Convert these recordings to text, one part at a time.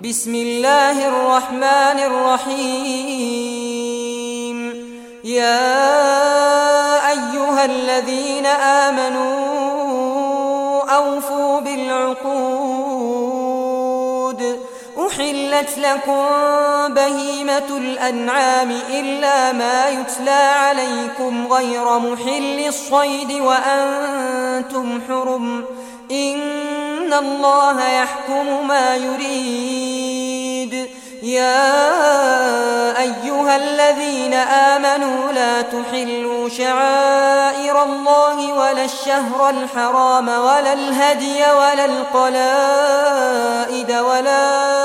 بسم الله الرحمن الرحيم. يا أيها الذين آمنوا أوفوا بالعقود. أحلت لكم بهيمة الأنعام إلا ما يتلى عليكم غير محل الصيد وأنتم حرم، إن الله يحكم ما يريد. يا أيها الذين آمنوا لا تحلوا شعائر الله ولا الشهر الحرام ولا الهدي ولا القلائد ولا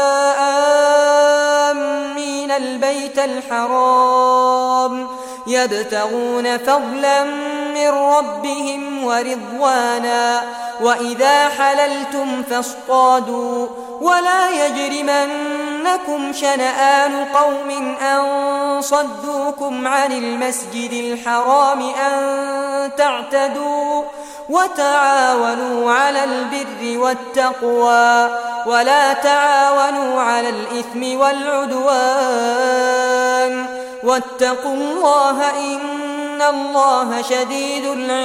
آمين البيت الحرام يبتغون فضلا من ربهم ورضوانا، وإذا حللتم فاصطادوا، ولا يجرمنكم شنآن قوم أن صدوكم عن المسجد الحرام أن تعتدوا، وتعاونوا على البر والتقوى ولا تعاونوا على الإثم والعدوان، واتقوا الله إن الله شديد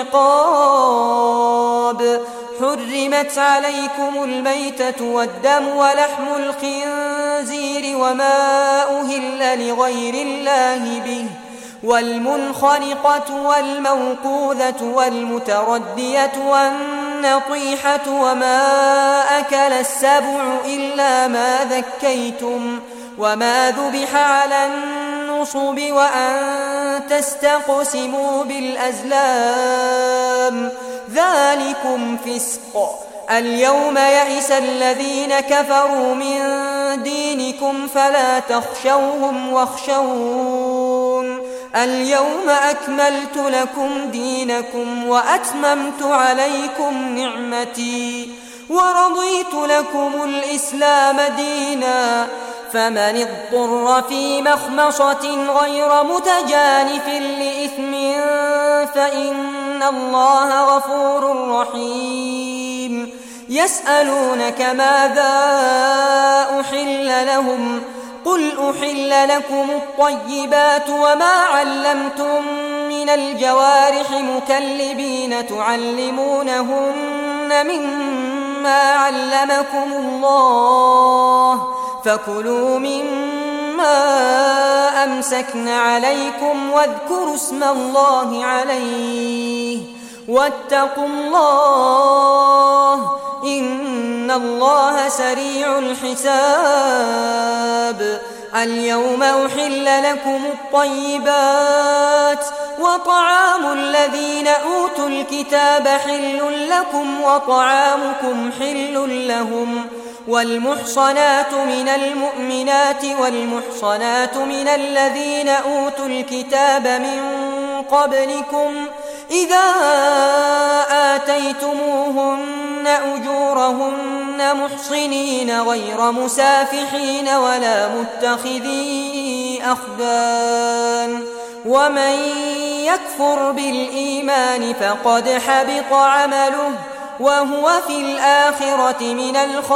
العقاب. حرمت عليكم الميتة والدم ولحم الخنزير وما أهل لغير الله به، والمنخنقة والموقوذة والمتردية والنطيحة وما أكل السبع إلا ما ذكيتم، وما ذبح على النصب، وأن تستقسموا بالأزلام، ذلكم فسق. اليوم يئس الذين كفروا من دينكم فلا تخشوهم واخشون. اليوم أكملت لكم دينكم وأتممت عليكم نعمتي ورضيت لكم الإسلام دينا، فمن اضطر في مخمصة غير متجانف لإثم فإن الله غفور رحيم. يسألونك ماذا أحل لهم، قل أحل لكم الطيبات وما علمتم من الجوارح مكلبين تعلمونهن مما علمكم الله، فكلوا مما أمسكن عليكم واذكروا اسم الله عليه، واتقوا الله إن الله سريع الحساب. اليوم أحل لكم الطيبات، وطعام الذين أوتوا الكتاب حل لكم وطعامكم حل لهم، والمحصنات من المؤمنات والمحصنات من الذين أوتوا الكتاب من قبلكم إذا آتيتموهن أجورهن محصنين غير مسافحين ولا متخذي أخدان، ومن يكفر بالإيمان فقد حبط عمله وهو في الآخرة من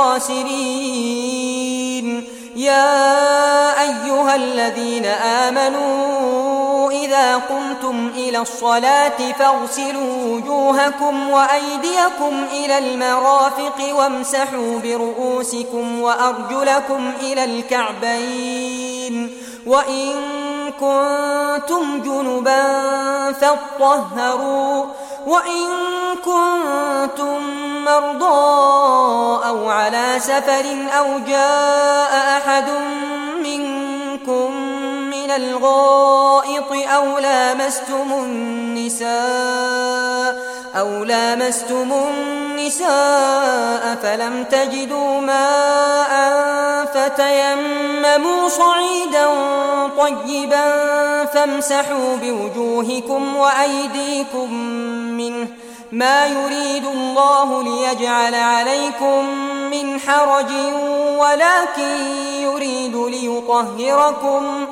الخاسرين. يا أيها الذين آمنوا إذا قمتم إلى الصلاة فاغسلوا وجوهكم وأيديكم إلى المرافق وامسحوا برؤوسكم وأرجلكم إلى الكعبين، وإن كنتم جنبا فاطهروا، وإن كنتم مرضى أو على سفر أو جاء أحد منكم من الغائط أو لامستم النساء فلم تجدوا ماء فتيمموا صعيدا طيبا فامسحوا بوجوهكم وأيديكم منه، ما يريد الله ليجعل عليكم من حرج ولكن يريد ليطهركم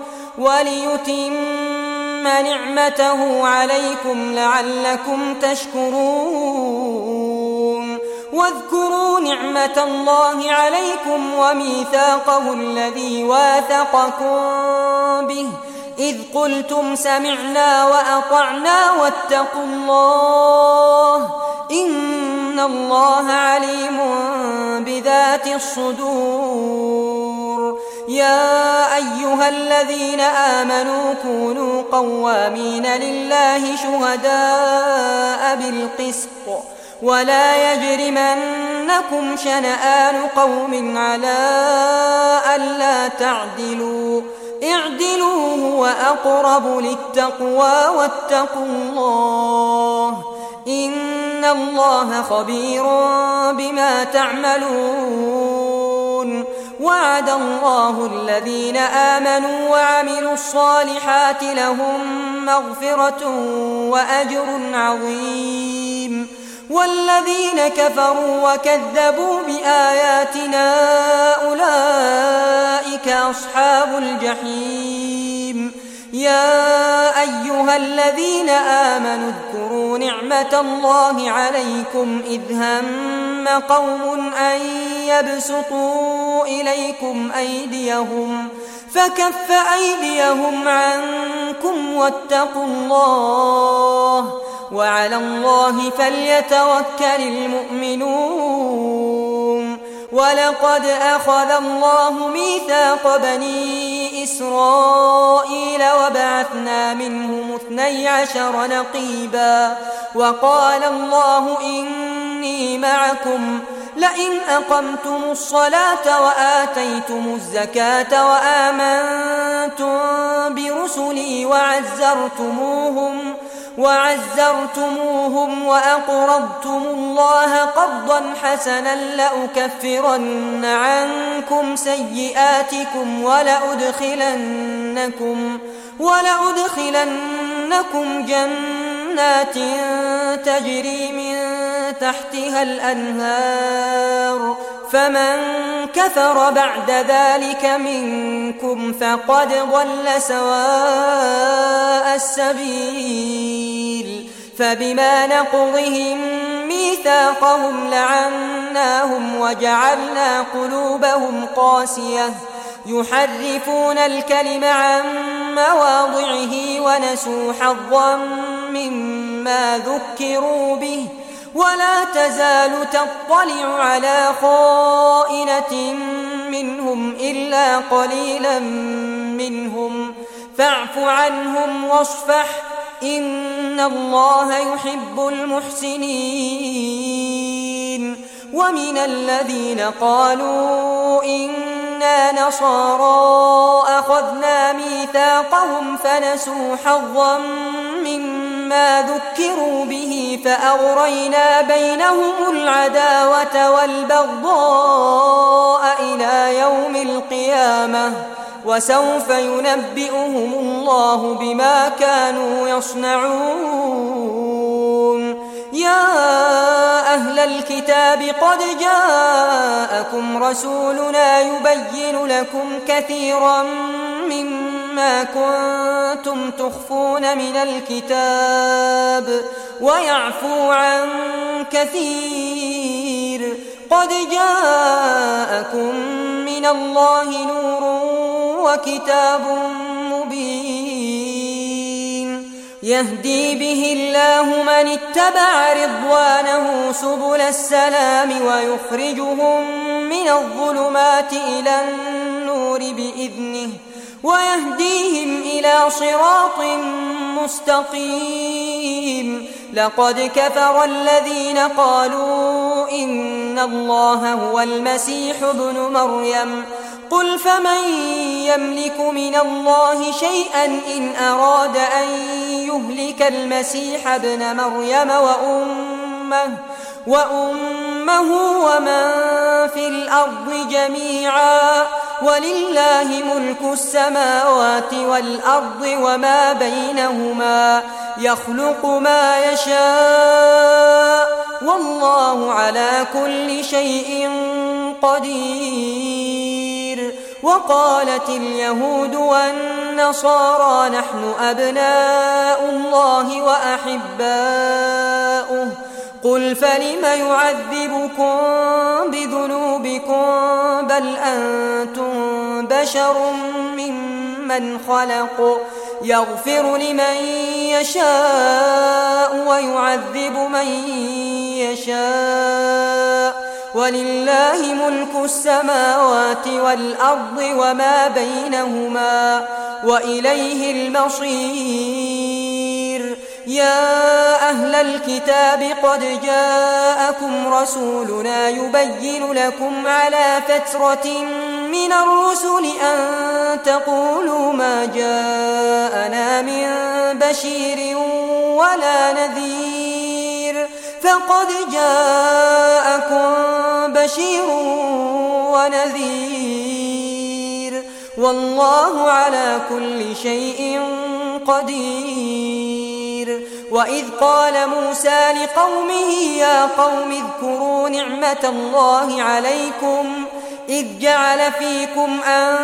وليتم نعمته عليكم لعلكم تشكرون. واذكروا نعمة الله عليكم وميثاقه الذي واثقكم به إذ قلتم سمعنا وأطعنا واتقوا الله إن الله عليم بذات الصدور. يا أيها الذين آمنوا كونوا قوامين لله شهداء بالقسط ولا يجرمنكم شنآن قوم على ألا تعدلوا اعدلوا هو أقرب للتقوى واتقوا الله إن الله خبير بما تعملون. وعد الله الذين آمنوا وعملوا الصالحات لهم مغفرة وأجر عظيم والذين كفروا وكذبوا بآياتنا أولئك أصحاب الجحيم. يا أيها الذين آمنوا اذكروا نعمة الله عليكم إذ هم قوم أن يبسطوا إليكم أيديهم فكف أيديهم عنكم واتقوا الله وعلى الله فليتوكل المؤمنون. ولقد أخذ الله ميثاق بني إسرائيل وبعثنا منهم 12 نقيبا وقال الله إني معكم لئن أقمتم الصلاة وآتيتم الزكاة وآمنتم برسلي وعزرتموهم وأقرضتم الله قرضا حسنا لأكفرن عنكم سيئاتكم ولأدخلنكم جنات تجري من تحتها الأنهار فمن كفر بعد ذلك منكم فقد ضل سواء السبيل. فبما نقضهم ميثاقهم لعناهم وجعلنا قلوبهم قاسية يحرفون الكلم عن مواضعه ونسوا حظا مما ذكروا به ولا تزال تطلع على خائنة منهم إلا قليلا منهم فاعف عنهم واصفح إن الله يحب المحسنين. ومن الذين قالوا إنا نصارى أخذنا ميثاقهم فنسوا حظا مما ذكروا به فأغرينا بينهم العداوة والبغضاء إلى يوم القيامة وسوف ينبئهم الله بما كانوا يصنعون. يا أهل الكتاب قد جاءكم رسولنا يبين لكم كثيرا مما كنتم تخفون من الكتاب ويعفو عن كثير قد جاءكم من الله نور وكتاب مبين يهدي به الله من اتبع رضوانه سبل السلام ويخرجهم من الظلمات إلى النور بإذنه ويهديهم إلى صراط مستقيم. لقد كفر الذين قالوا إن الله هو المسيح ابن مريم قل فمن يملك من الله شيئا إن أراد أن يهلك المسيح ابن مريم وأمه ومن في الأرض جميعا ولله ملك السماوات والأرض وما بينهما يخلق ما يشاء والله على كل شيء قدير. وقالت اليهود والنصارى نحن أبناء الله وأحباؤه قل فلم يعذبكم بذنوبكم بل أنتم بشر ممن خلق يغفر لمن يشاء ويعذب من يشاء ولله ملك السماوات والأرض وما بينهما وإليه المصير. يا أهل الكتاب قد جاءكم رسولنا يبين لكم على فترة من الرسل أن تقولوا ما جاءنا من بشير ولا نذير فقد جاءكم بشير ونذير والله على كل شيء قدير. وإذ قال موسى لقومه يا قوم اذكروا نعمة الله عليكم إذ جعل فيكم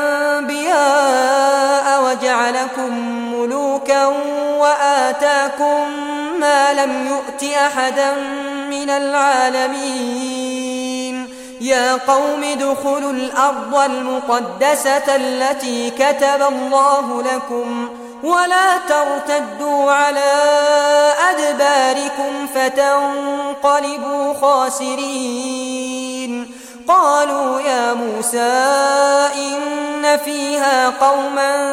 أنبياء وجعلكم ملوكا وآتاكم ما لم يؤت أحدا من العالمين. يا قوم ادخلوا الأرض المقدسة التي كتب الله لكم ولا ترتدوا على أدباركم فتنقلبوا خاسرين. قالوا يا موسى إن فيها قوما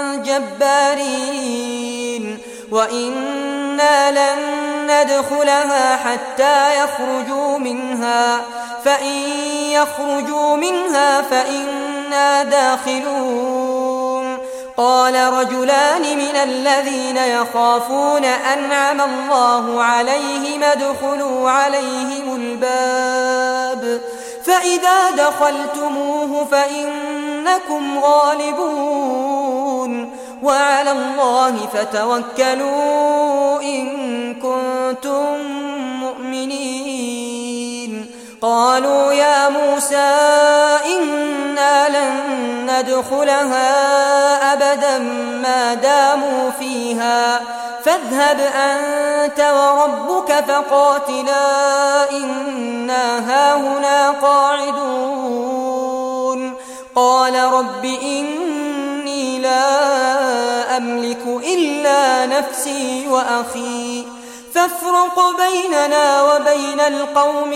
جبارين وإنا لن ندخلها حتى يخرجوا منها فإن يخرجوا منها فإنا داخلون. قال رجلان من الذين يخافون أنعم الله عليهم ادخلوا عليهم الباب فإذا دخلتموه فإنكم غالبون وعلى الله فتوكلوا إن كنتم مؤمنين. قالوا يا موسى إنا لن ندخلها أبدا ما داموا فيها فاذهب أنت وربك فقاتلا إنا هاهنا قاعدون. قال رب إني لا أملك إلا نفسي وأخي فافرق بيننا وبين القوم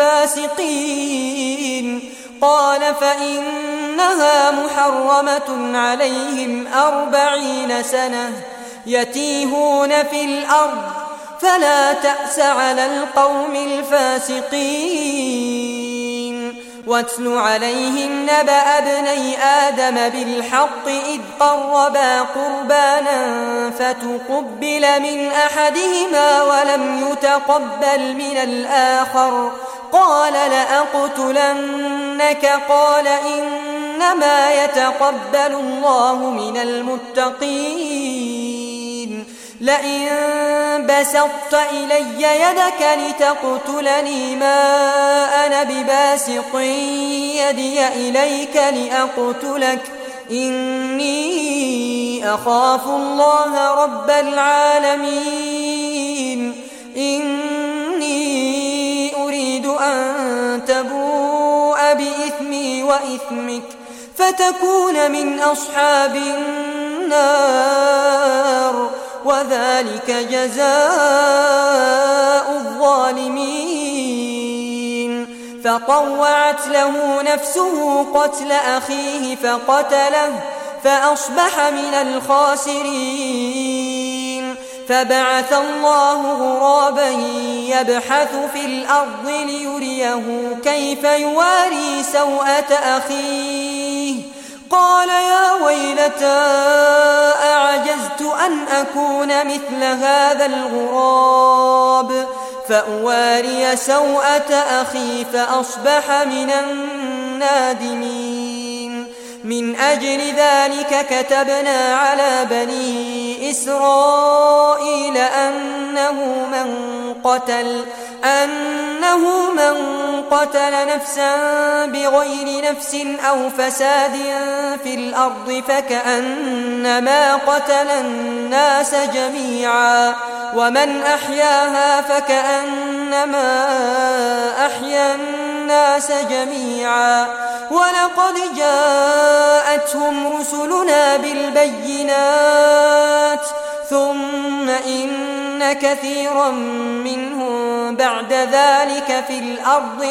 الفاسقين. قال فإنها محرمة عليهم 40 سنة يتيهون في الأرض فلا تأس على القوم الفاسقين. واتل عليهم نبأ ابني آدم بالحق إذ قربا قربانا فتقبل من أحدهما ولم يتقبل من الآخر قال لأقتلنك قال إنما يتقبل الله من المتقين. لئن بسطت إلي يدك لتقتلني ما أنا بباسط يدي إليك لأقتلك إني أخاف الله رب العالمين. إني أريد أن تبوء بإثمي وإثمك فتكون من أصحاب النار وذلك جزاء الظالمين. فطوعت له نفسه قتل أخيه فقتله فأصبح من الخاسرين. فبعث الله غرابا يبحث في الأرض ليريه كيف يواري سوءة أخيه قال يا ويلتى أعجزت أن أكون مثل هذا الغراب فأواري سوءة أخي فأصبح من النادمين. من أجل ذلك كتبنا على بني إسرائيل أنه من قتل نفسا بغير نفس أو فساد في الأرض فكأنما قتل الناس جميعا ومن أحياها فكأنما أحيا الناس جميعا ولقد جاءتهم رسلنا بالبينات ثم إن كثيرا منهم بعد ذلك في الأرض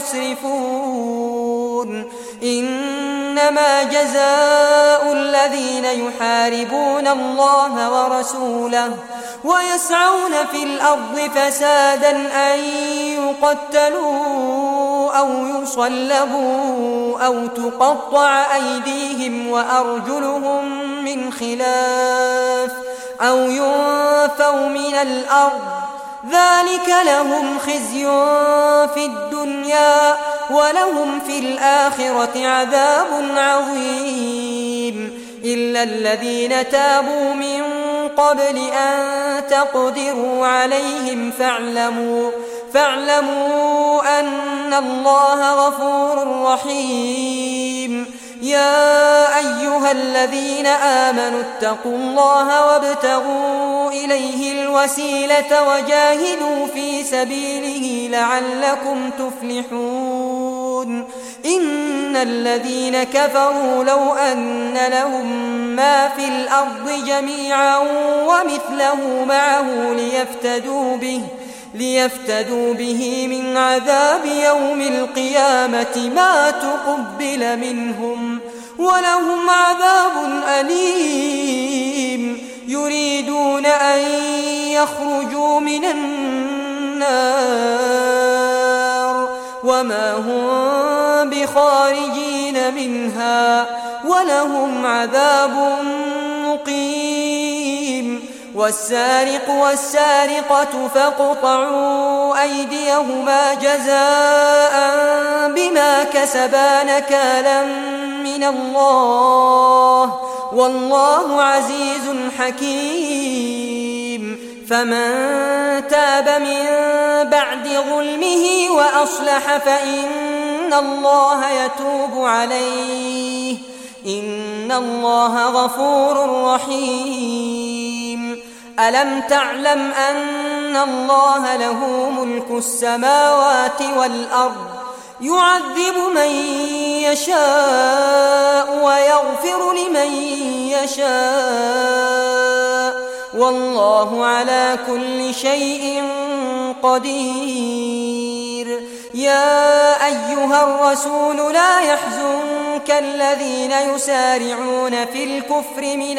لمسرفون إنما جزاء الذين يحاربون الله ورسوله ويسعون في الأرض فسادا أن يقتلوا أو يصلبوا أو تقطع أيديهم وأرجلهم من خلاف أو ينفوا من الأرض ذلك لهم خزي في الدنيا ولهم في الآخرة عذاب عظيم إلا الذين تابوا من قبل أن تقدروا عليهم فاعلموا أن الله غفور رحيم يا أيها الذين آمنوا اتقوا الله وابتغوا إليه الوسيلة وجاهدوا في سبيله لعلكم تفلحون إن الذين كفروا لو أن لهم ما في الأرض جميعا ومثله معه ليفتدوا به من عذاب يوم القيامة ما تقبل منهم ولهم عذاب أليم يريدون أن يخرجوا من النار وما هم بخارجين منها ولهم عذاب مقيم والسارق والسارقة فاقطعوا أيديهما جزاء بما كسبا نكالا من الله والله عزيز حكيم فمن تاب من بعد ظلمه وأصلح فإن الله يتوب عليه إن الله غفور رحيم ألم تعلم أن الله له ملك السماوات والأرض يعذب من يشاء ويغفر لمن يشاء والله على كل شيء قدير يا أيها الرسول لا يحزنك الذين يسارعون في الكفر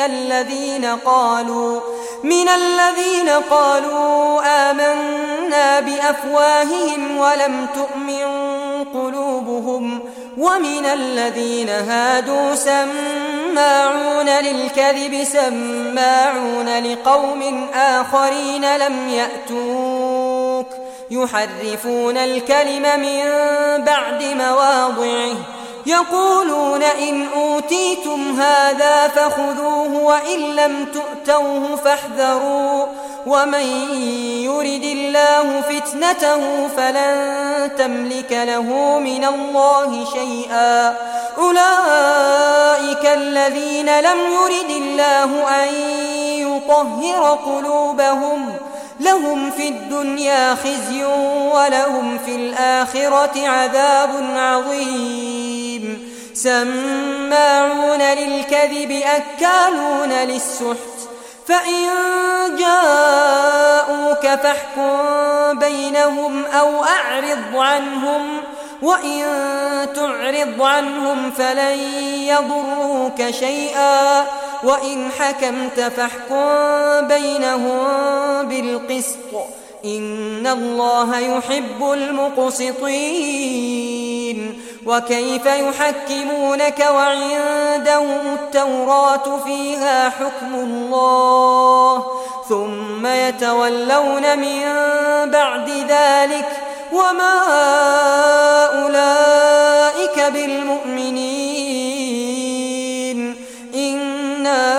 من الذين قالوا آمنا بأفواههم ولم تؤمن قلوبهم ومن الذين هادوا سماعون للكذب سماعون لقوم آخرين لم يأتوك يحرفون الكلم من بعد مواضعه يقولون إن أوتيتم هذا فخذوه وإن لم تؤتوه فاحذروا ومن يرد الله فتنته فلن تملك له من الله شيئا أولئك الذين لم يرد الله أن يطهر قلوبهم لهم في الدنيا خزي ولهم في الآخرة عذاب عظيم سماعون للكذب أكالون للسحت فإن جاءوك فاحكم بينهم أو أعرض عنهم وإن تعرض عنهم فلن يضروك شيئا وإن حكمت فاحكم بينهم بالقسط إن الله يحب المقسطين وكيف يحكمونك وعندهم التوراة فيها حكم الله ثم يتولون من بعد ذلك وما أولئك بالمؤمنين إنا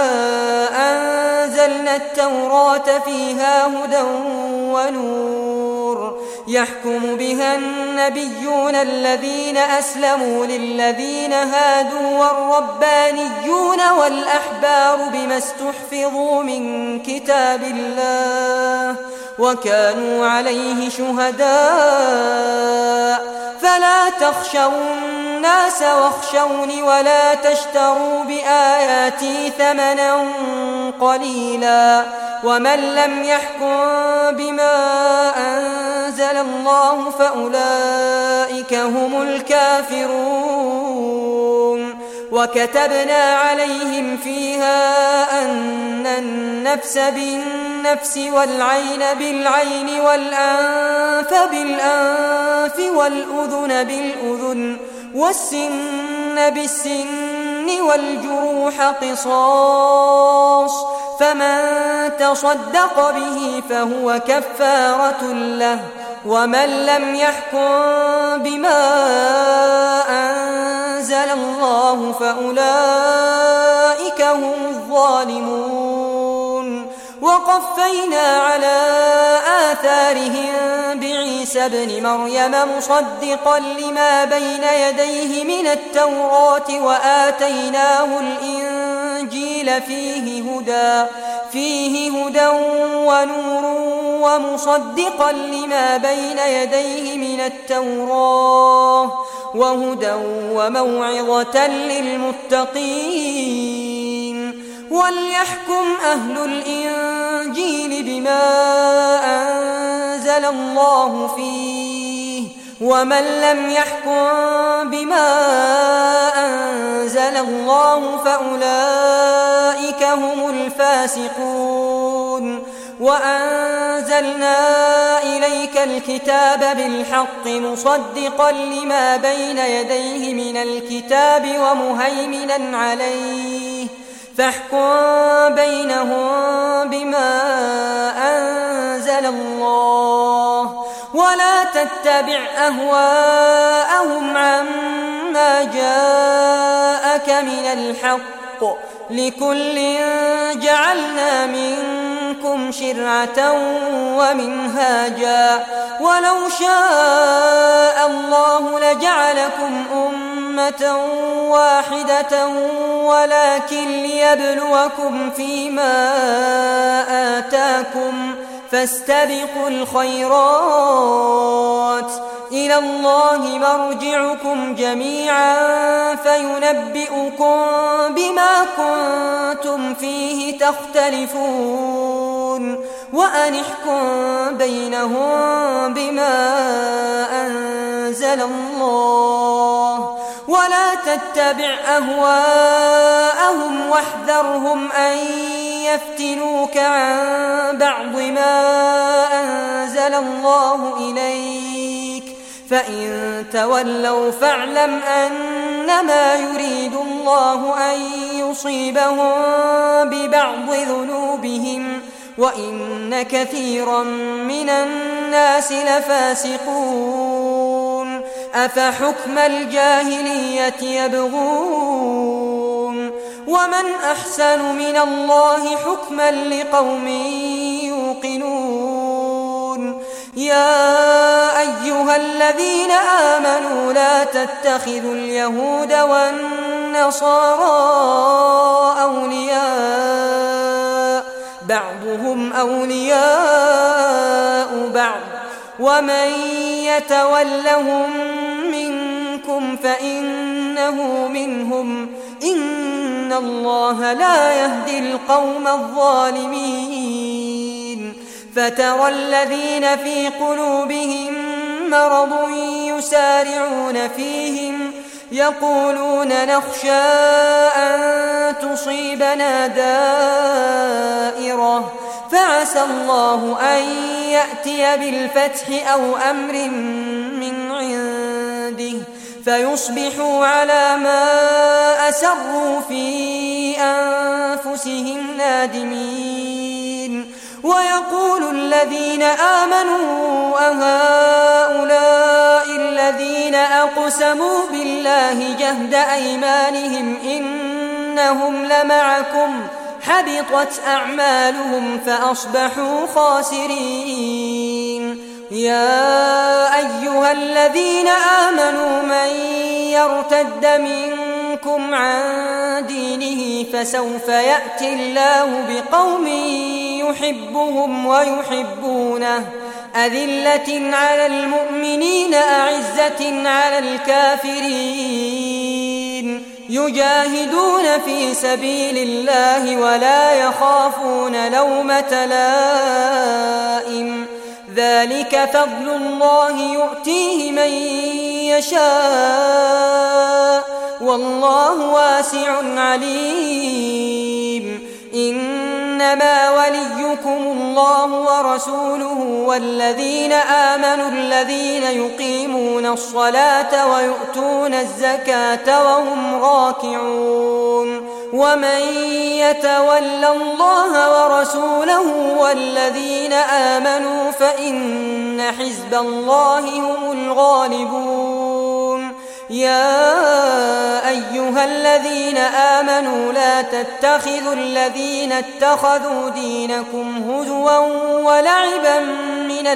أنزلنا التوراة فيها هدى ونور يحكم بها النبيون الذين أسلموا للذين هادوا والربانيون والأحبار بما استحفظوا من كتاب الله وكانوا عليه شهداء فلا تخشوا الناس واخشوني ولا تشتروا بآياتي ثمنا قليلا ومن لم يحكم بما أنزل الله فأولئك هم الكافرون وكتبنا عليهم فيها أن النفس بالنفس والعين بالعين والأنف بالأنف والأذن بالأذن والسن بالسن والجروح قصاص فمن تصدق به فهو كفارة له ومن لم يحكم بما أنزل الله فأولئك هم الظالمون وقفينا على آثارهم بعيسى ابن مريم مصدقا لما بين يديه من التوراة وآتيناه الإنجيل فيه هدى ونور ومصدقا لما بين يديه من التوراة وهدى وموعظة للمتقين وليحكم أهل الإنجيل بما أنزل الله فيه ومن لم يحكم بما أنزل الله فأولئك هم الفاسقون وأنزلنا إليك الكتاب بالحق مصدقا لما بين يديه من الكتاب ومهيمنا عليه فاحكم بينهم بما أنزل الله ولا تتبع أهواءهم عما جاءك من الحق لكل جعلنا منكم شرعة ومنهاجا ولو شاء الله لجعلكم أمة واحدة ولكن ليبلوكم فيما آتاكم فاستبقوا الخيرات إلى الله مرجعكم جميعا فينبئكم بما كنتم فيه تختلفون وأن احكم بينهم بما أنزل الله ولا تتبع أهواءهم واحذرهم أن يفتنوك عن بعض ما أنزل الله إليك فإن تولوا فاعلم أنما يريد الله أن يصيبهم ببعض ذنوبهم وإن كثيرا من الناس لفاسقون أفحكم الجاهلية يبغون ومن أحسن من الله حكما لقوم يوقنون يا أيها الذين آمنوا لا تتخذوا اليهود والنصارى أولياء بعضهم أولياء بعض ومن يتولهم منكم فإنه منهم إن الله لا يهدي القوم الظالمين فترى الذين في قلوبهم مرض يسارعون فيهم يقولون نخشى أن تصيبنا دائرة فعسى الله أن يأتي بالفتح أو أمر من عنده فيصبحوا على ما أسروا في أنفسهم نادمين ويقول الذين آمنوا أهؤلاء الذين أقسموا بالله جهد أيمانهم إنهم لمعكم حبطت أعمالهم فأصبحوا خاسرين يا أيها الذين آمنوا من يرتد منكم عن دينه فسوف يأتي الله بقوم يحبهم ويحبونه أذلة على المؤمنين أعزة على الكافرين يجاهدون في سبيل الله ولا يخافون لومة لائم ذلك فضل الله يؤتيه من يشاء والله واسع عليم إنما وليكم الله ورسوله والذين آمنوا الذين يقيمون الصلاة ويؤتون الزكاة وهم راكعون ومن يتول الله ورسوله والذين آمنوا فإن حزب الله هم الغالبون يا أيها الذين آمنوا لا تتخذوا الذين اتخذوا دينكم هزوا ولعبا من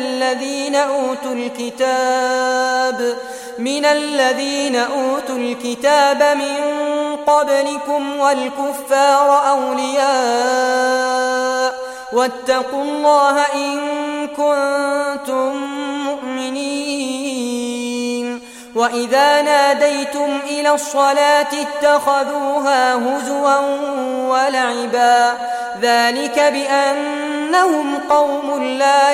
الذين أوتوا الكتاب من قبلكم والكفار أولياء واتقوا الله إن كنتم مؤمنين وإذا ناديتم إلى الصلاة اتخذوها هزوا ولعبا ذلك بأنهم قوم لا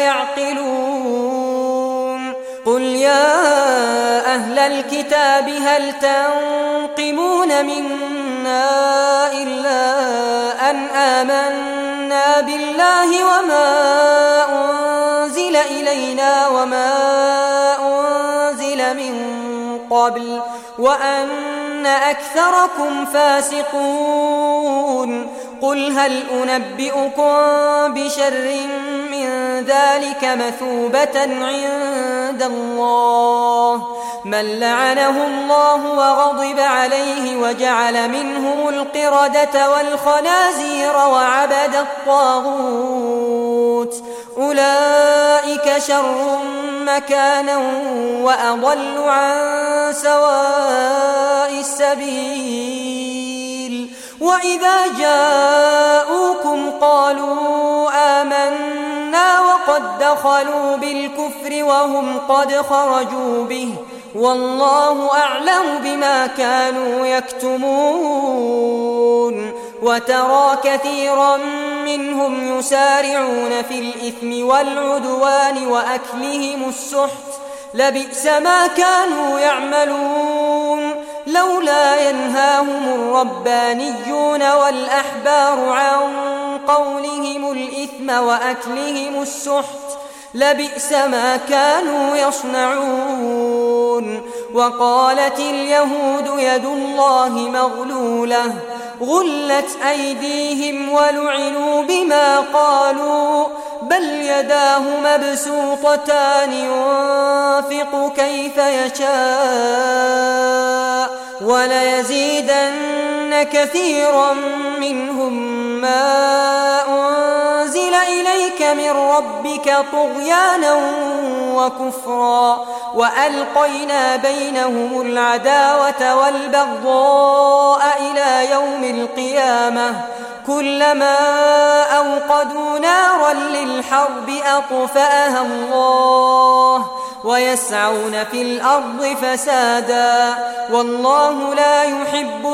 يعقلون قل يا أهل الكتاب هل تنقمون منا إلا أن آمنا بالله وما أنزل إلينا وما أنزل من قبل وأن أكثركم فاسقون قل هل أنبئكم بشر من ذلك مثوبة عند الله من لعنه الله وغضب عليه وجعل منهم القردة والخنازير وعبد الطاغوت أولئك شر مكانا وأضل عن سواء السبيل وإذا جاءوكم قالوا آمنا وقد دخلوا بالكفر وهم قد خرجوا به والله أعلم بما كانوا يكتمون وترى كثيرا منهم يسارعون في الإثم والعدوان وأكلهم السحت لبئس ما كانوا يعملون لولا ينهاهم الربانيون والأحبار عن قولهم الإثم وأكلهم السحت لبئس ما كانوا يصنعون وقالت اليهود يد الله مغلولة غلت أيديهم ولعنوا بما قالوا بل يداه مبسوطتان ينفق كيف يشاء وليزيدن كثيرا منهم ما أنزل إليك من ربك طغيانا وكفرا وألقينا بينهم العداوة والبغضاء إلى يوم القيامة كلما أوقدوا نارا للحرب أطفأها الله ويسعون في الأرض فسادا والله لا يحب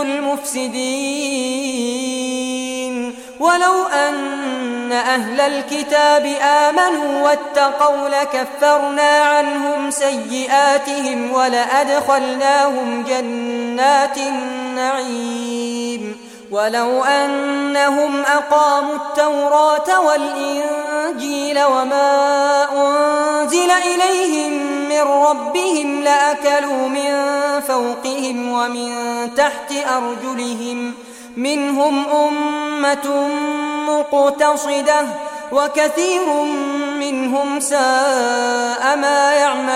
المفسدين ولو أن أهل الكتاب آمنوا واتقوا لكفرنا عنهم سيئاتهم ولأدخلناهم جنات النعيم ولو أنهم أقاموا التوراة والإنجيل وما أنزل إليهم من ربهم لأكلوا من فوقهم ومن تحت أرجلهم منهم أمة مقتصدة وكثير منهم ساء ما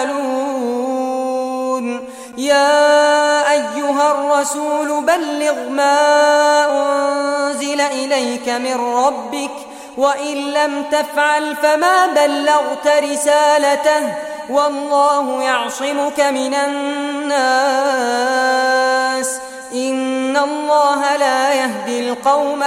يعملون يا أيها الرسول بلغ ما أنزل إليك من ربك وإن لم تفعل فما بلغت رسالته والله يعصمك من الناس إن الله لا يهدي القوم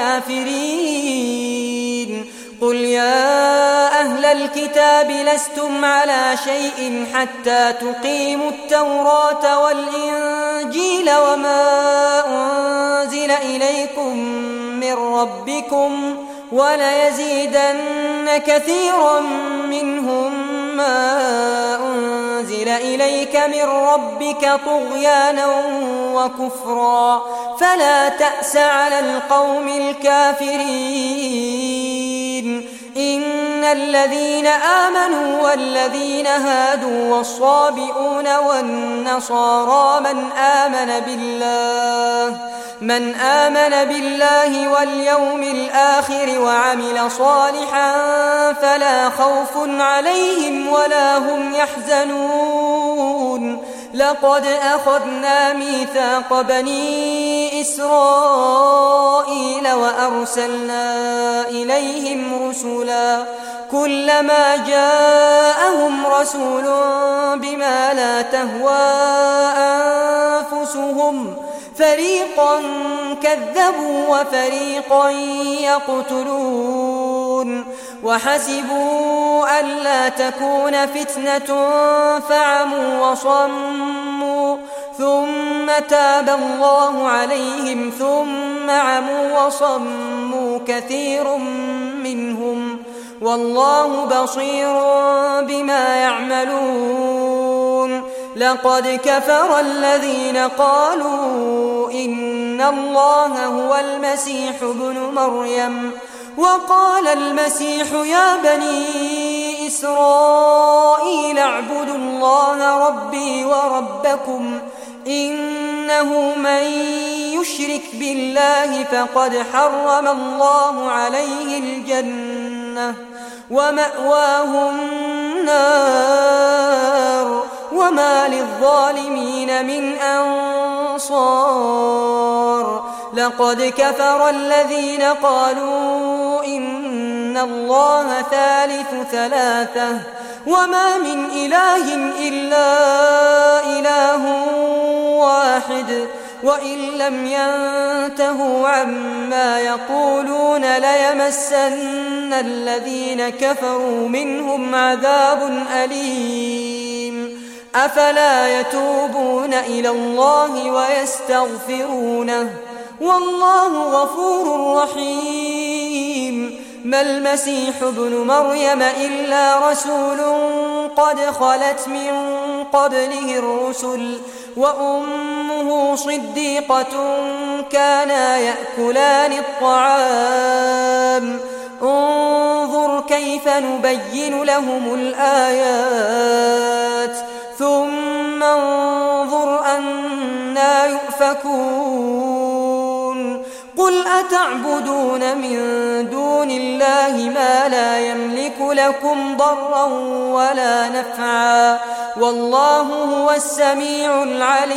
الكافرين قل يا أهل الكتاب لستم على شيء حتى تقيموا التوراة والإنجيل وما أنزل إليكم من ربكم وليزيدن كثيرا منهم ما أنزل إليك من ربك طغيانا وكفرا فلا تأس على القوم الكافرين إن الذين آمنوا والذين هادوا والصابئون والنصارى من آمن بالله واليوم الآخر وعمل صالحا فلا خوف عليهم ولا هم يحزنون لقد أخذنا ميثاق بني إسرائيل وأرسلنا إليهم رسلا كلما جاءهم رسول بما لا تهوى أنفسهم فريقا كذبوا وفريقا يقتلون وحسبوا ألا تكون فتنة فعموا وصموا ثم تاب الله عليهم ثم عموا وصموا كثير منهم والله بصير بما يعملون لقد كفر الذين قالوا إن الله هو المسيح ابن مريم وقال المسيح يا بني إسرائيل اعبدوا الله ربي وربكم إنه من يشرك بالله فقد حرم الله عليه الجنة ومأواه النار وما للظالمين من أنصار لقد كفر الذين قالوا إن الله ثالث ثلاثة وما من إله إلا إله واحد وإن لم ينتهوا عما يقولون ليمسن الذين كفروا منهم عذاب أليم أفلا يتوبون إلى الله ويستغفرونه والله غفور رحيم ما المسيح ابن مريم إلا رسول قد خلت من قبله الرسل وأمه صديقة كانا يأكلان الطعام انظر كيف نبين لهم الآيات ثم انظر أنا يؤفكون قل أتعبدون من دون الله ما لا يملك لكم ضرا ولا نفعا والله هو السميع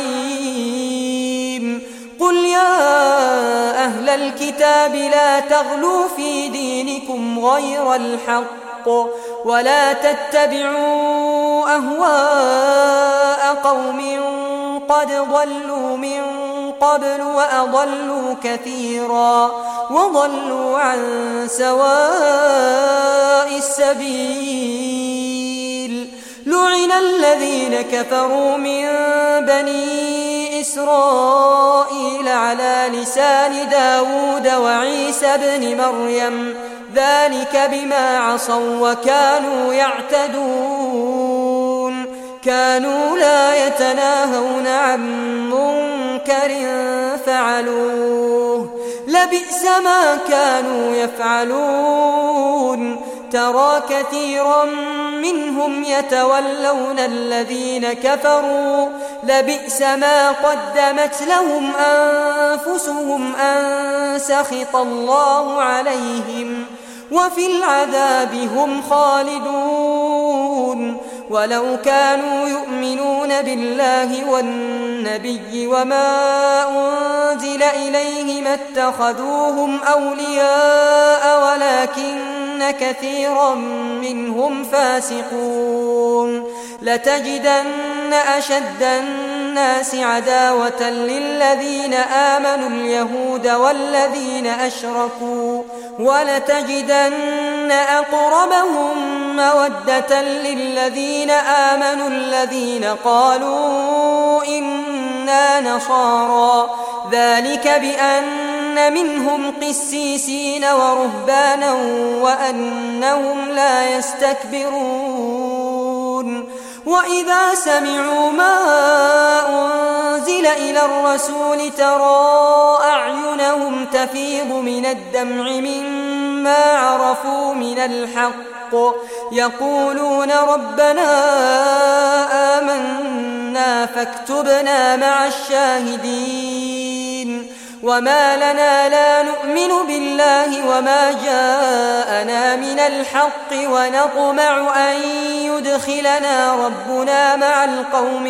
العليم قل يا أهل الكتاب لا تغلوا في دينكم غير الحق ولا تتبعوا أهواء قوم قد ضلوا من قبل وأضلوا كثيرا وضلوا عن سواء السبيل لعن الذين كفروا من بني إسرائيل على لسان داود وعيسى بن مريم ذلك بما عصوا وكانوا يعتدون كانوا لا يتناهون عن منكر فعلوه لبئس ما كانوا يفعلون ترى كثيرا منهم يتولون الذين كفروا لبئس ما قدمت لهم أنفسهم أن سخط الله عليهم وفي العذاب هم خالدون ولو كانوا يؤمنون بالله والنبي النبي وما أنزل إليه ما اتخذوهم أولياء ولكن كثيرا منهم فاسقون لتجدن أشد الناس عداوة للذين آمنوا اليهود والذين أشركوا ولتجدن أقربهم مودة للذين آمنوا الذين قالوا إنا نصارى ذلك بأن منهم قسيسين ورهبانا وأنهم لا يستكبرون وإذا سمعوا ما أنزل إلى الرسول ترى أعينهم تفيض من الدمع مما عرفوا من الحق يقولون ربنا آمنا فاكتبنا مع الشاهدين وما لنا لا نؤمن بالله وما جاءنا من الحق ونطمع أن يدخلنا ربنا مع القوم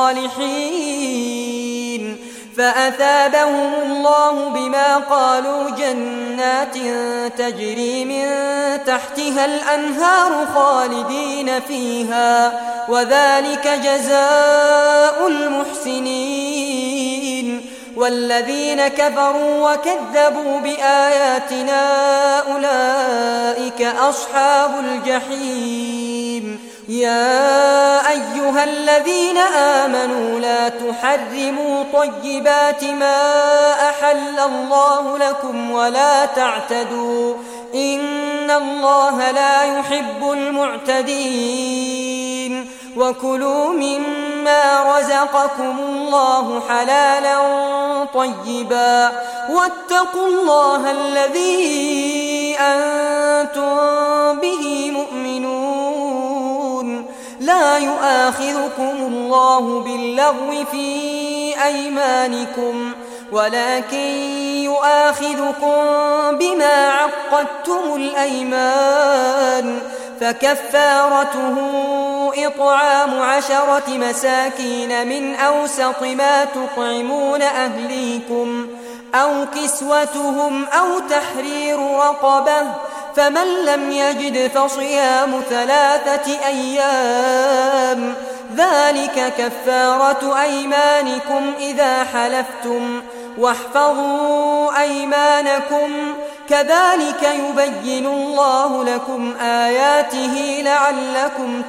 الصالحين فأثابهم الله بما قالوا جنات تجري من تحتها الأنهار خالدين فيها وذلك جزاء المحسنين والذين كفروا وكذبوا بآياتنا أولئك أصحاب الجحيم يا أيها الذين آمنوا لا تحرموا طيبات ما أحل الله لكم ولا تعتدوا إن الله لا يحب المعتدين وكلوا مما رزقكم الله حلالا طيبا واتقوا الله الذي أنتم به مؤمنون لا يؤاخذكم الله باللغو في أيمانكم ولكن يؤاخذكم بما عقدتم الأيمان فكفارته إطعام 10 مساكين من أوسط ما تطعمون أهليكم أو كسوتهم أو تحرير رقبة فمن لم يجد فصيام 3 أيام ذلك كفارة أيمانكم إذا حلفتم واحفظوا أيمانكم كذلك يبين الله لكم آياته لعلكم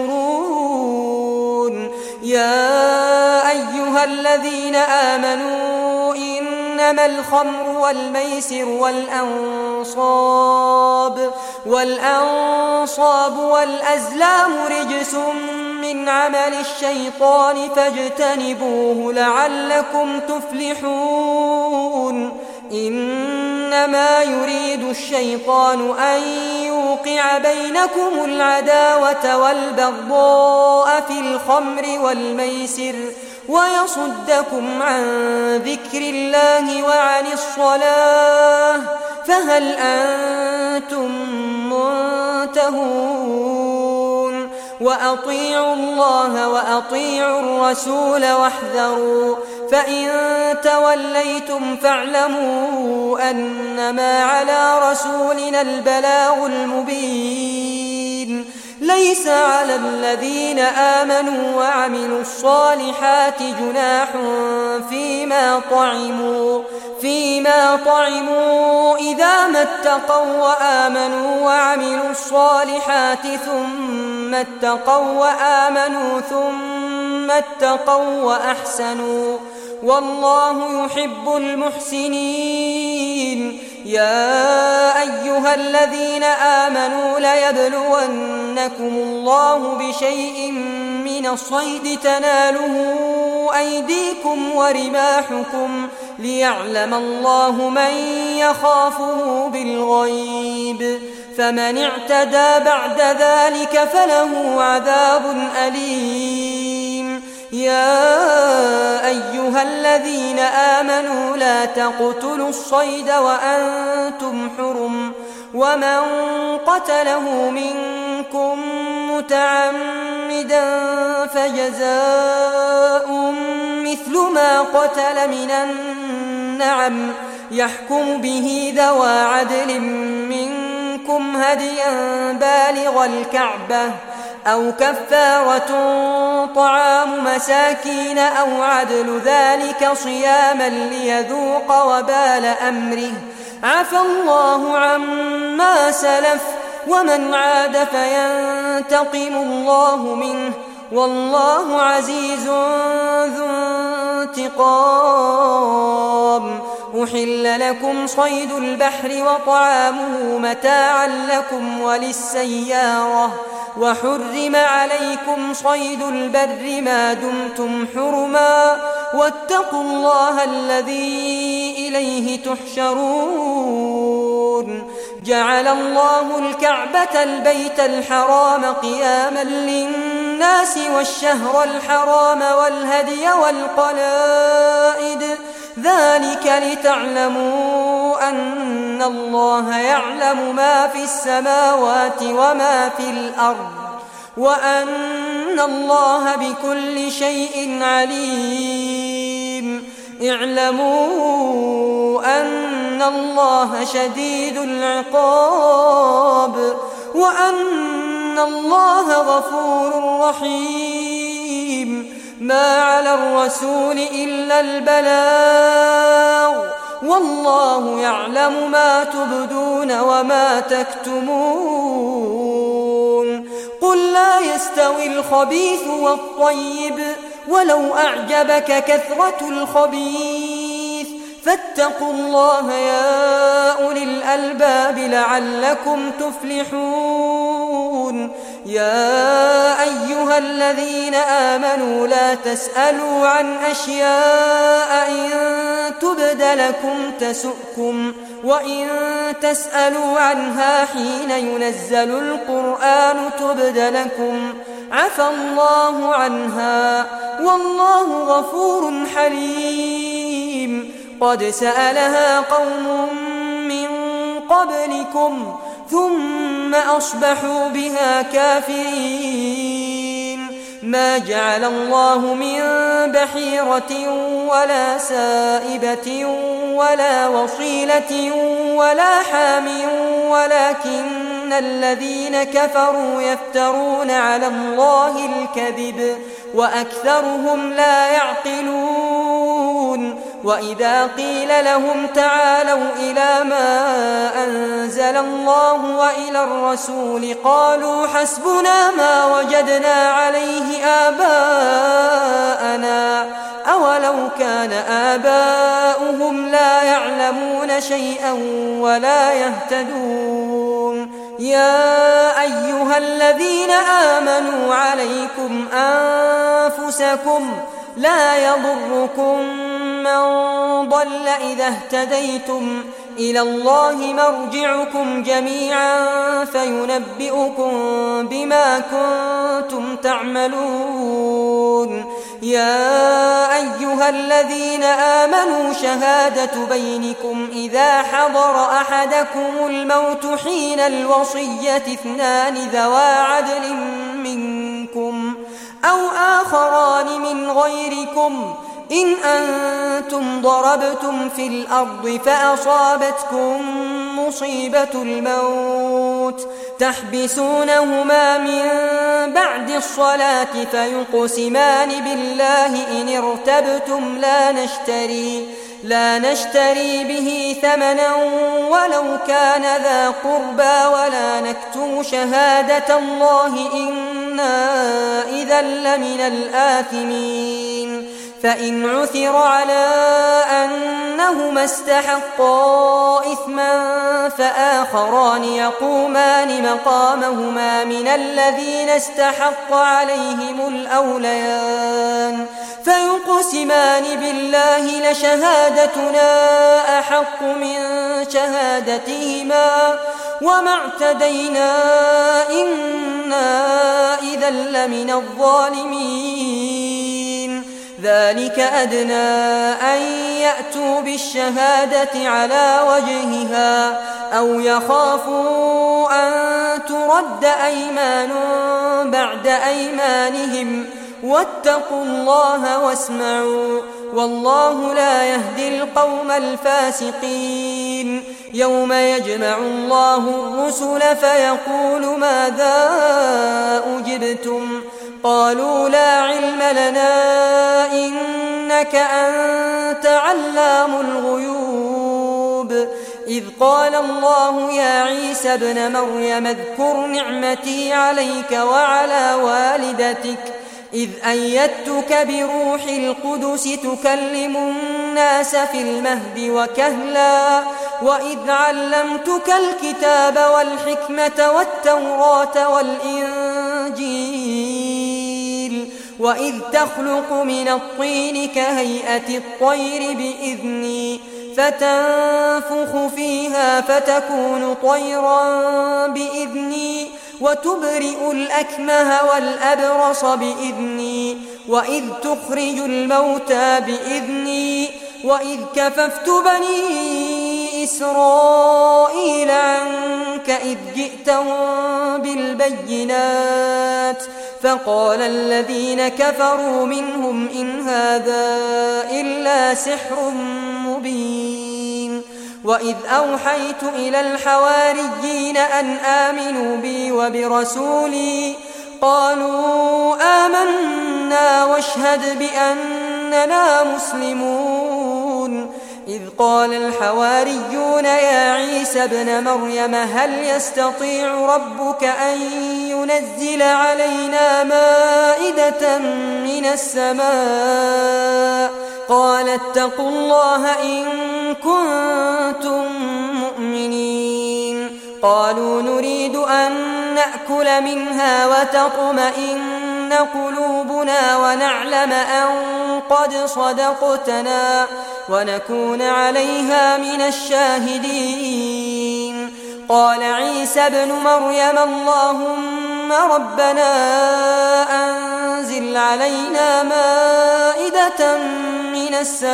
تشكرون يا أيها الذين آمنوا إنما الخمر والميسر والأنصاب والأزلام رجس من عمل الشيطان فاجتنبوه لعلكم تفلحون إنما يريد الشيطان أن يوقع بينكم العداوة والبغضاء في الخمر والميسر ويصدكم عن ذكر الله وعن الصلاة فهل أنتم منتهون وأطيعوا الله وأطيعوا الرسول واحذروا فإن توليتم فاعلموا أنما على رسولنا البلاغ المبين ليس على الذين آمنوا وعملوا الصالحات جناح فيما طعموا إذا ما اتقوا وآمنوا وعملوا الصالحات ثم اتقوا وأحسنوا والله يحب المحسنين يا أيها الذين آمنوا ليبلونكم الله بشيء من الصيد تناله أيديكم ورماحكم ليعلم الله من يخافه بالغيب فمن اعتدى بعد ذلك فله عذاب أليم يا أيها الذين آمنوا لا تقتلوا الصيد وأنتم حرم ومن قتله منكم متعمدا فجزاء مثل ما قتل من النعم يحكم به ذوى عدل منكم هديا بالغ الكعبة أو كفارة طعام مساكين أو عدل ذلك صياما ليذوق وبال أمره عفى الله عما سلف ومن عاد فينتقم الله منه والله عزيز ذو انتقام. أحل لكم صيد البحر وطعامه متاعا لكم وللسيارة وحرم عليكم صيد البر ما دمتم حرما واتقوا الله الذي إليه تحشرون. جعل الله الكعبة البيت الحرام قياما للناس والشهر الحرام والهدي والقلائد ذلك لتعلموا أن الله يعلم ما في السماوات وما في الأرض وأن الله بكل شيء عليم. اعلموا أن الله شديد العقاب وأن الله غفور رحيم. ما على الرسول إلا البلاغ والله يعلم ما تبدون وما تكتمون. قل لا يستوي الخبيث والطيب ولو أعجبك كثرة الخبيث فاتقوا الله يا أولي الألباب لعلكم تفلحون. يا أيها الذين آمنوا لا تسألوا عن أشياء إن تبد لكم تسؤكم وإن تسألوا عنها حين ينزل القرآن تبد لكم عفى الله عنها والله غفور حليم. قد سألها قوم من قبلكم ثم أصبحوا بها كافرين. ما جعل الله من بحيرة ولا سائبة ولا وصيلة ولا حام ولكن الذين كفروا يفترون على الله الكذب وأكثرهم لا يعقلون. وإذا قيل لهم تعالوا إلى ما أنزل الله وإلى الرسول قالوا حسبنا ما وجدنا عليه آباءنا أولو كان آباؤهم لا يعلمون شيئا ولا يهتدون. يا أيها الذين آمنوا عليكم أنفسكم لا يضركم من ضل إذا اهتديتم إلى الله مرجعكم جميعا فينبئكم بما كنتم تعملون. يا أيها الذين آمنوا شهادة بينكم إذا حضر أحدكم الموت حين الوصية اثنان ذوى عدل منكم أو آخران من غيركم إن أنتم ضربتم في الأرض فأصابتكم مصيبة الموت تحبسونهما من بعد الصلاة فيقسمان بالله إن ارتبتم لا نشتري به ثمنا ولو كان ذا قربى ولا نكتم شهادة الله إنا إذا لمن الآثمين. فإن عثر على أنهما استحقا إثما فآخران يقومان مقامهما من الذين استحق عليهم الأوليان فيقسمان بالله لشهادتنا أحق من شهادتهما وما اعتدينا إنا إذا لمن الظالمين. ذلك أدنى أن يأتوا بالشهادة على وجهها أو يخافوا أن ترد أيمان بعد أيمانهم واتقوا الله واسمعوا والله لا يهدي القوم الفاسقين يوم يجمع الله الرسل فيقول ماذا أجبتم قالوا لا علم لنا إنك أنت علام الغيوب إذ قال الله يا عيسى ابن مريم اذكر نعمتي عليك وعلى والدتك إذ أيدتك بروح القدس تكلم الناس في المهد وكهلا وإذ علمتك الكتاب والحكمة والتوراة والإنجيل وإذ تخلق من الطين كهيئة الطير بإذني فتنفخ فيها فتكون طيرا بإذني وتبرئ الأكمه والأبرص بإذني وإذ تخرج الموتى بإذني وإذ كففت بني إسرائيل عنك إذ جئتهم بالبينات فقال الذين كفروا منهم إن هذا إلا سحر مبين وإذ أوحيت إلى الحواريين أن آمنوا بي وبرسولي قالوا آمنا واشهد بأننا مسلمون إذ قال الحواريون يا عيسى ابن مريم هل يستطيع ربك أن ينزل علينا مائدة من السماء قال اتقوا الله إن كنتم مؤمنين قالوا نريد أن نأكل منها وتطمئن قلوبنا ونعلم أن قد صدقتنا ونكون عليها من الشاهدين قال عيسى ابن مريم اللهم ربنا أنزل علينا مائدة من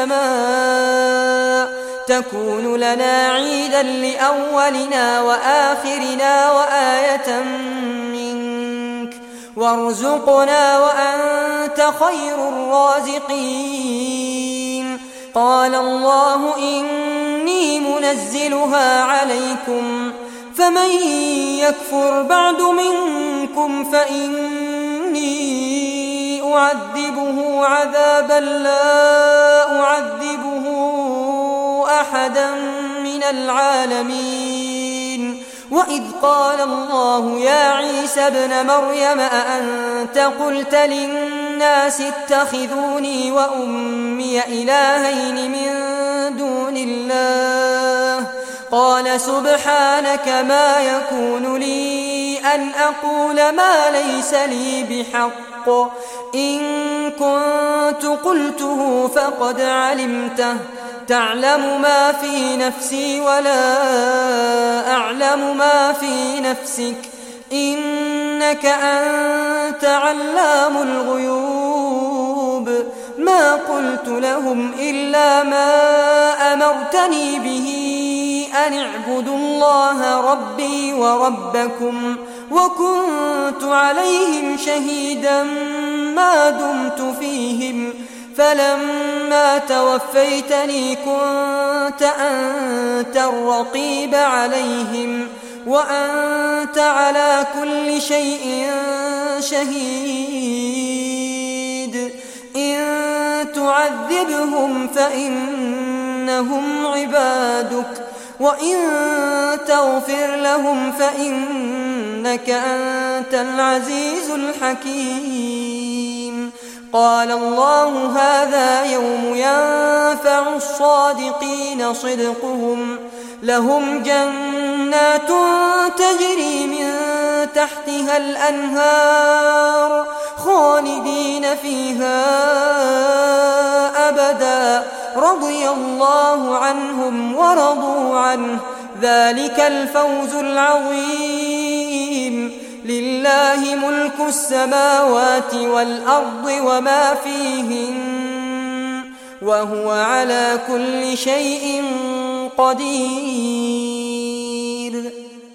السماء تكون لنا عيدا لأولنا وآخرنا وآية منك وارزقنا وأنت خير الرازقين قال الله إني منزلها عليكم فمن يكفر بعد منكم فإني أعذبه عذابا لا أعذبه أحدا من العالمين وإذ قال الله يا عيسى ابن مريم أأنت قلت للناس اتخذوني وأمي إلهين من دون الله قال سبحانك ما يكون لي أن أقول ما ليس لي بحق إن كنت قلته فقد علمته تعلم ما في نفسي ولا أعلم ما في نفسك إنك أنت علام الغيوب ما قلت لهم إلا ما أمرتني به أن اعبدوا الله ربي وربكم وكنت عليهم شهيدا ما دمت فيهم فلما توفيتني كنت أنت الرقيب عليهم وأنت على كل شيء شهيد إن تعذبهم فإنهم عبادك وإن تغفر لهم فإنك أنت العزيز الحكيم قال الله هذا يوم ينفع الصادقين صدقهم لهم جنات تجري من تحتها الأنهار خالدين فيها أبدا رضي الله عنهم ورضوا عنه ذلك الفوز العظيم لله ملك السماوات والأرض وما فيهن وهو على كل شيء قدير